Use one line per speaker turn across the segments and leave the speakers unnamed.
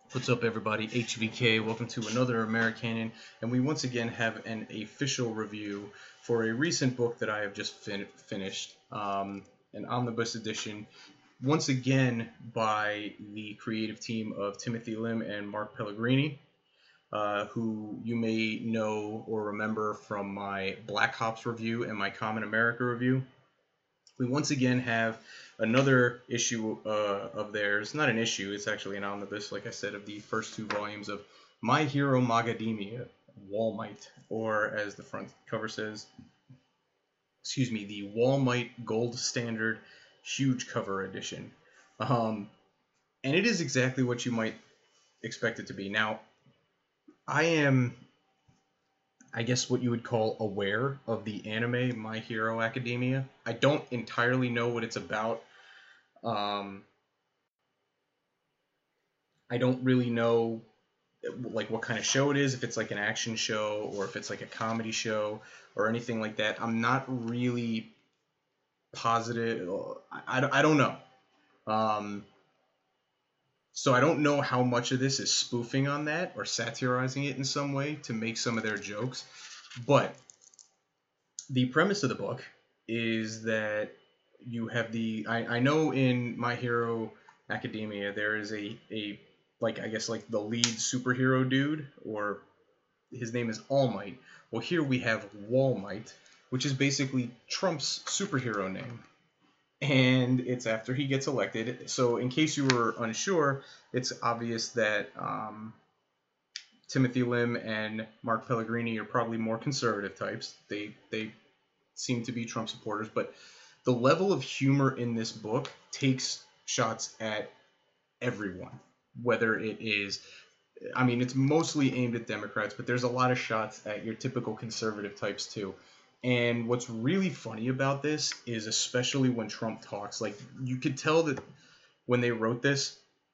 What's up, everybody? HVK. Welcome to another Americanin, and we once again have an official review for a recent book that I have just finished, an omnibus edition, once again by the creative team of Timothy Lim and Mark Pellegrini, who you may know or remember from my Black Hops review and my Common America review. We once again have another issue of theirs. Not an issue, it's actually an omnibus, like I said, of the first two volumes of My Hero Magademia, Wall Might, or as the front cover says, the Wall Might Gold Standard Huge Cover Edition. And it is exactly what you might expect it to be. Now, I am, I guess, what you would call aware of the anime My Hero Academia. I don't entirely know what it's about. Um, I don't really know like what kind of show it is, if it's like an action show or if it's like a comedy show or anything like that. I'm not really positive. I don't know. Um, so I don't know how much of this is spoofing on that or satirizing it in some way to make some of their jokes. But the premise of the book is that you have I know in My Hero Academia there is a like I guess like the lead superhero dude, or his name is All Might. Well, here we have Wall Might, which is basically Trump's superhero name, and it's after he gets elected. So in case you were unsure, it's obvious that Timothy Lim and Mark Pellegrini are probably more conservative types. They seem to be Trump supporters, but the level of humor in this book takes shots at everyone, whether it is, I mean, it's mostly aimed at Democrats, but there's a lot of shots at your typical conservative types too. And what's really funny about this is especially when Trump talks, like you could tell that when they wrote this,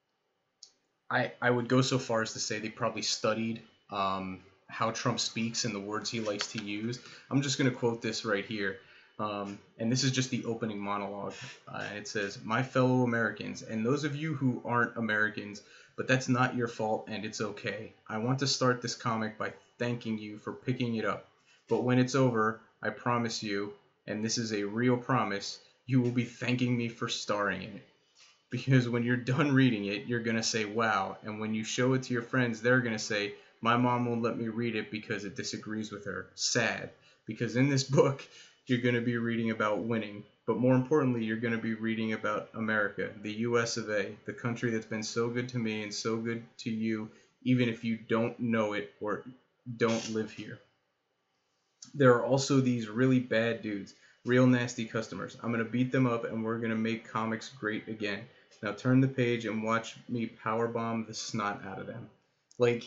I would go so far as to say they probably studied how Trump speaks and the words he likes to use. I'm just going to quote this right here. And this is just the opening monologue. It says, "My fellow Americans, and those of you who aren't Americans, but that's not your fault and it's okay. I want to start this comic by thanking you for picking it up. But when it's over, I promise you, and this is a real promise, you will be thanking me for starring in it. Because when you're done reading it, you're going to say, wow. And when you show it to your friends, they're going to say, my mom won't let me read it because it disagrees with her. Sad. Because in this book, you're going to be reading about winning. But more importantly, you're going to be reading about America, the US of A, the country that's been so good to me and so good to you, even if you don't know it or don't live here. There are also these really bad dudes, real nasty customers. I'm going to beat them up and we're going to make comics great again. Now turn the page and watch me powerbomb the snot out of them." Like,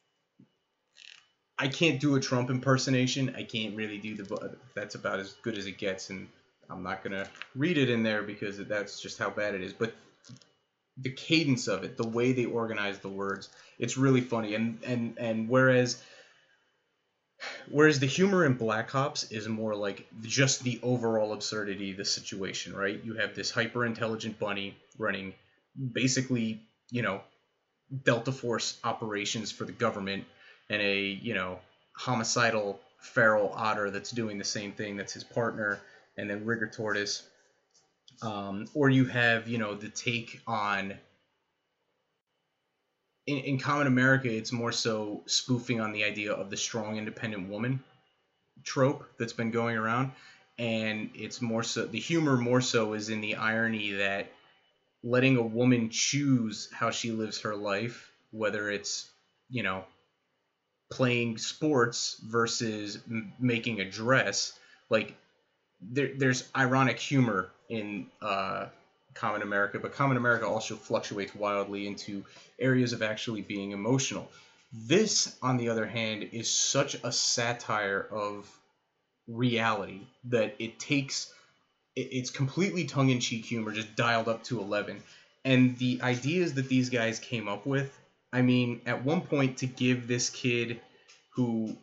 I can't do a Trump impersonation. I can't really do that's about as good as it gets, and I'm not going to read it in there because that's just how bad it is. But the cadence of it, the way they organize the words, it's really funny. And whereas the humor in Black Ops is more like just the overall absurdity of the situation, right? You have this hyper intelligent bunny running basically, Delta Force operations for the government, and a homicidal feral otter that's doing the same thing, that's his partner, and then Rigger Tortoise. Or you have, the take on in Common America, it's more so spoofing on the idea of the strong, independent woman trope that's been going around, and it's more so the humor more so is in the irony that letting a woman choose how she lives her life, whether it's playing sports versus making a dress, like there's ironic humor in Common America, but Common America also fluctuates wildly into areas of actually being emotional. This, on the other hand, is such a satire of reality that it's completely tongue-in-cheek humor, just dialed up to 11. And the ideas that these guys came up with, I mean, at one point, to give this kid who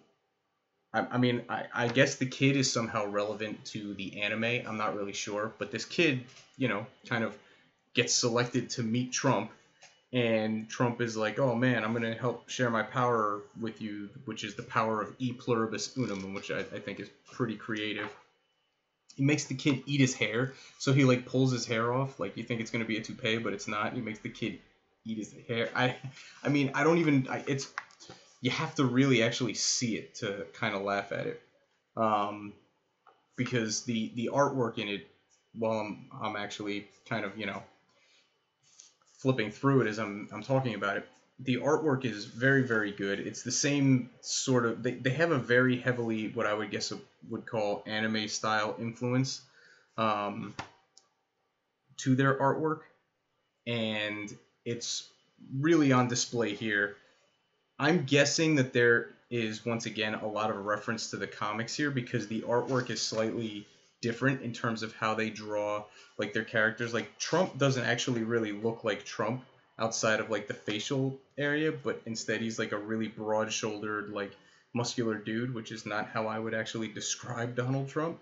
I guess the kid is somehow relevant to the anime. I'm not really sure, but this kid, kind of gets selected to meet Trump, And Trump is like, oh man, I'm going to help share my power with you, which is the power of e pluribus unum, which I think is pretty creative. He makes the kid eat his hair, so he like pulls his hair off. Like you think it's going to be a toupee, but it's not. He makes the kid eat his hair. I mean, I don't even. It's you have to really actually see it to kind of laugh at it, because the artwork in it, while I'm actually kind of flipping through it as I'm talking about it, the artwork is very, very good. It's the same sort of they have a very heavily what I would guess would call anime style influence um, to their artwork, and it's really on display here. I'm guessing that there is once again a lot of reference to the comics here because the artwork is slightly different in terms of how they draw like their characters. Like Trump doesn't actually really look like Trump outside of like the facial area, but instead he's like a really broad-shouldered, like muscular dude, which is not how I would actually describe Donald Trump.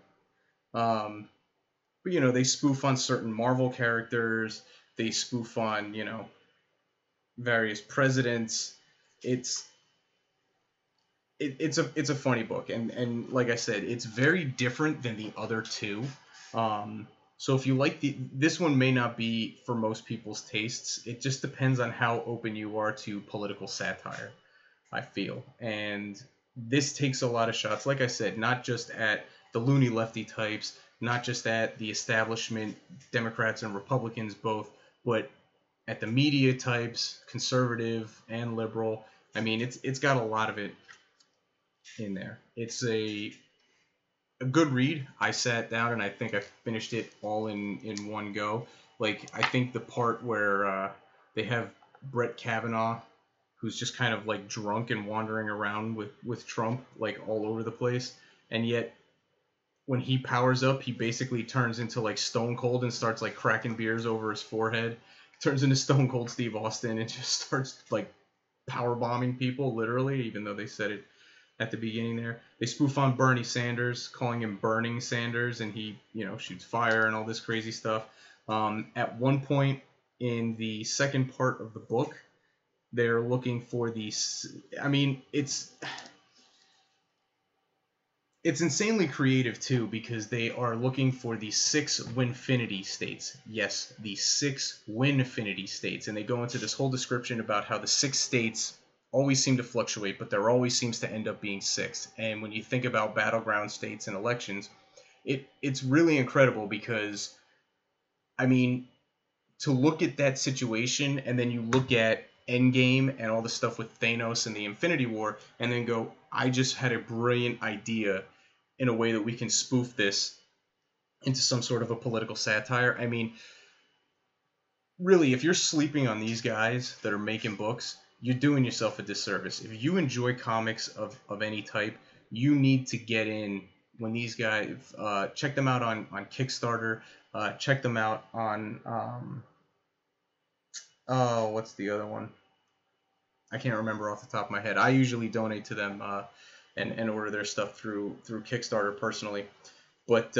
But they spoof on certain Marvel characters. They spoof on various presidents. It's it's a funny book, and like I said, it's very different than the other two. So if you like this one may not be for most people's tastes. It just depends on how open you are to political satire, I feel. And this takes a lot of shots, like I said, not just at the loony lefty types, not just at the establishment, Democrats and Republicans both, but at the media types, conservative and liberal. I mean, it's got a lot of it in there. It's a good read. I sat down and I think I finished it all in one go. Like I think the part where they have Brett Kavanaugh, who's just kind of like drunk and wandering around with Trump like all over the place, and yet when he powers up, he basically turns into like Stone Cold and starts like cracking beers over his forehead. Turns into Stone Cold Steve Austin and just starts like power bombing people literally, even though they said it at the beginning there. They spoof on Bernie Sanders, calling him Burning Sanders, and he, shoots fire and all this crazy stuff. At one point in the second part of the book, they're looking for these. I mean, it's insanely creative too because they are looking for the 6 Winfinity states. Yes, the 6 Winfinity states, and they go into this whole description about how the 6 states always seem to fluctuate, but there always seems to end up being 6. And when you think about battleground states and elections, it's really incredible because, I mean, to look at that situation and then you look at Endgame and all the stuff with Thanos and the Infinity War, and then go, I just had a brilliant idea in a way that we can spoof this into some sort of a political satire. I mean, really, if you're sleeping on these guys that are making books, you're doing yourself a disservice. If you enjoy comics of any type, you need to get in when these guys, check them out on Kickstarter, check them out on, what's the other one? I can't remember off the top of my head. I usually donate to them and order their stuff through Kickstarter personally, but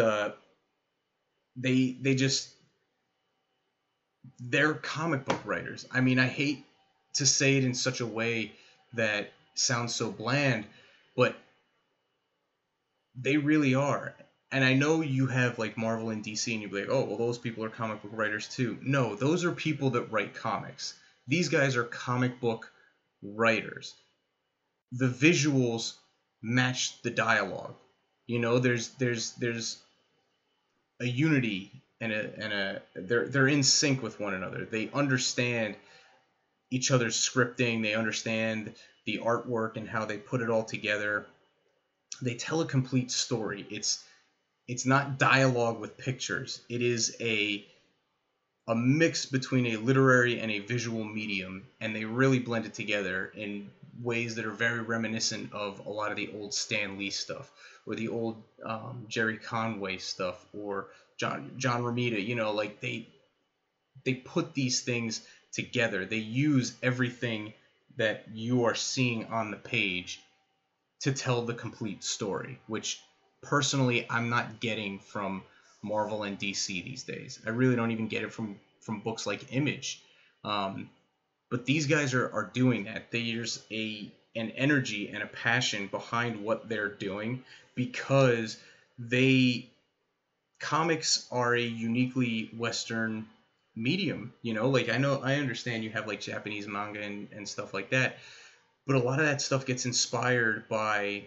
they're comic book writers. I mean, I hate to say it in such a way that sounds so bland, but they really are. And I know you have like Marvel and DC, and you'd be like, oh, well, those people are comic book writers too. No, those are people that write comics. These guys are comic book writers. The visuals match the dialogue. There's a unity and they're in sync with one another. They understand each other's scripting. They understand the artwork and how they put it all together. They tell a complete story. It's not dialogue with pictures. It is a mix between a literary and a visual medium, and they really blend it together in ways that are very reminiscent of a lot of the old Stan Lee stuff, or the old Jerry Conway stuff, or John Romita. Like they put these things together. They use everything that you are seeing on the page to tell the complete story, which personally I'm not getting from Marvel and DC these days. I really don't even get it from books like Image. But these guys are doing that. There's an energy and a passion behind what they're doing because they comics are a uniquely Western medium. Like I understand you have like Japanese manga and stuff like that, but a lot of that stuff gets inspired by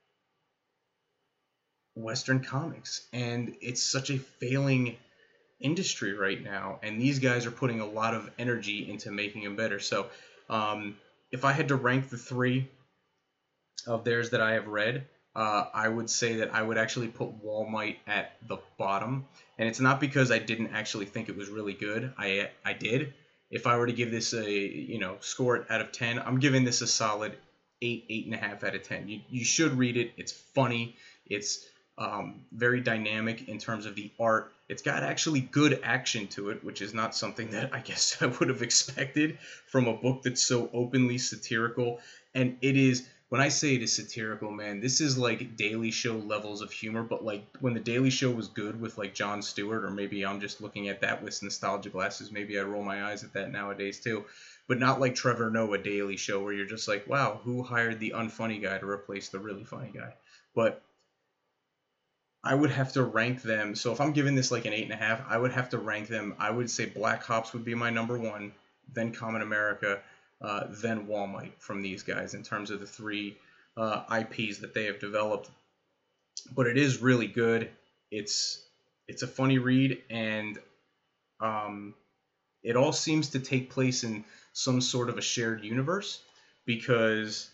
Western comics, and it's such a failing industry right now, and these guys are putting a lot of energy into making them better. So, if I had to rank the three of theirs that I have read, I would say that I would actually put Wall Might at the bottom, and it's not because I didn't actually think it was really good. I did. If I were to give this a score it out of 10, I'm giving this a solid 8.5 out of 10. You should read it. It's funny. It's very dynamic in terms of the art. It's got actually good action to it, which is not something that I guess I would have expected from a book that's so openly satirical. And it is, when I say it is satirical, man, this is like Daily Show levels of humor, but like when the Daily Show was good with like Jon Stewart, or maybe I'm just looking at that with nostalgia glasses. Maybe I roll my eyes at that nowadays too. But not like Trevor Noah Daily Show, where you're just like, wow, who hired the unfunny guy to replace the really funny guy? But I would have to rank them. So if I'm giving this like an 8.5, I would have to rank them. I would say Black Hops would be my number one, then Common America, then Wall Might from these guys in terms of the three IPs that they have developed. But it is really good. It's a funny read, and it all seems to take place in some sort of a shared universe because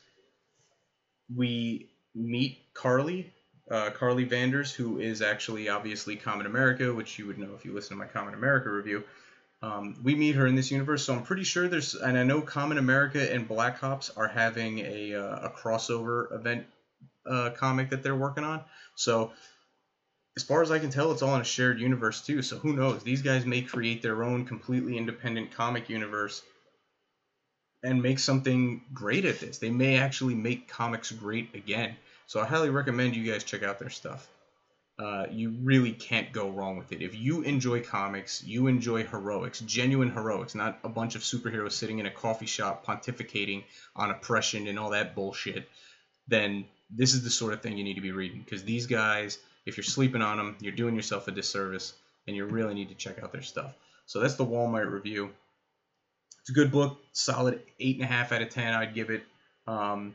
we meet Carly Vanders, who is actually obviously Common America, which you would know if you listen to my Common America review. We meet her in this universe, so I'm pretty sure and I know Common America and Black Hops are having a crossover event comic that they're working on. So as far as I can tell, it's all in a shared universe too. So who knows? These guys may create their own completely independent comic universe and make something great at this. They may actually make comics great again. So I highly recommend you guys check out their stuff. You really can't go wrong with it. If you enjoy comics, you enjoy heroics, genuine heroics, not a bunch of superheroes sitting in a coffee shop pontificating on oppression and all that bullshit, then this is the sort of thing you need to be reading. Because these guys, if you're sleeping on them, you're doing yourself a disservice, and you really need to check out their stuff. So that's the Wall Might review. It's a good book, solid 8.5 out of 10. I'd give it. And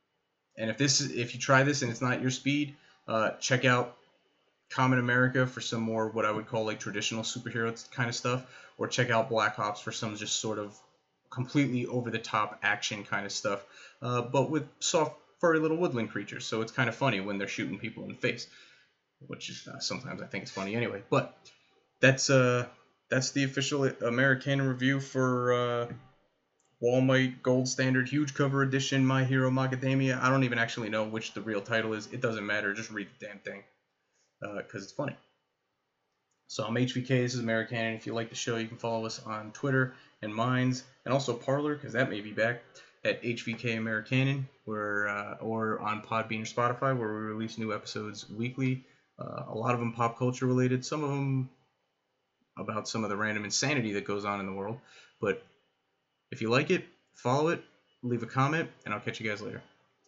if you try this and it's not your speed, check out Common America for some more what I would call like traditional superhero kind of stuff, or check out Black Ops for some just sort of completely over the top action kind of stuff, but with soft furry little woodland creatures. So it's kind of funny when they're shooting people in the face, which is sometimes I think it's funny anyway. But that's the official American review for Wall Might Gold Standard Huge Cover Edition My Hero Macadamia. I don't even actually know which the real title is. It doesn't matter. Just read the damn thing because it's funny. So I'm HVK. This is American. And if you like the show, you can follow us on Twitter and Minds, and also Parler, because that may be back, at HVK Americanin, or on Podbean or Spotify, where we release new episodes weekly. A lot of them pop culture related. Some of them about some of the random insanity that goes on in the world. But if you like it, follow it, leave a comment, and I'll catch you guys later.